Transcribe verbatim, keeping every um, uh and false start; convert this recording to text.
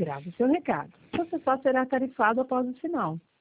grave o seu recado. Você só será tarifado após o sinal.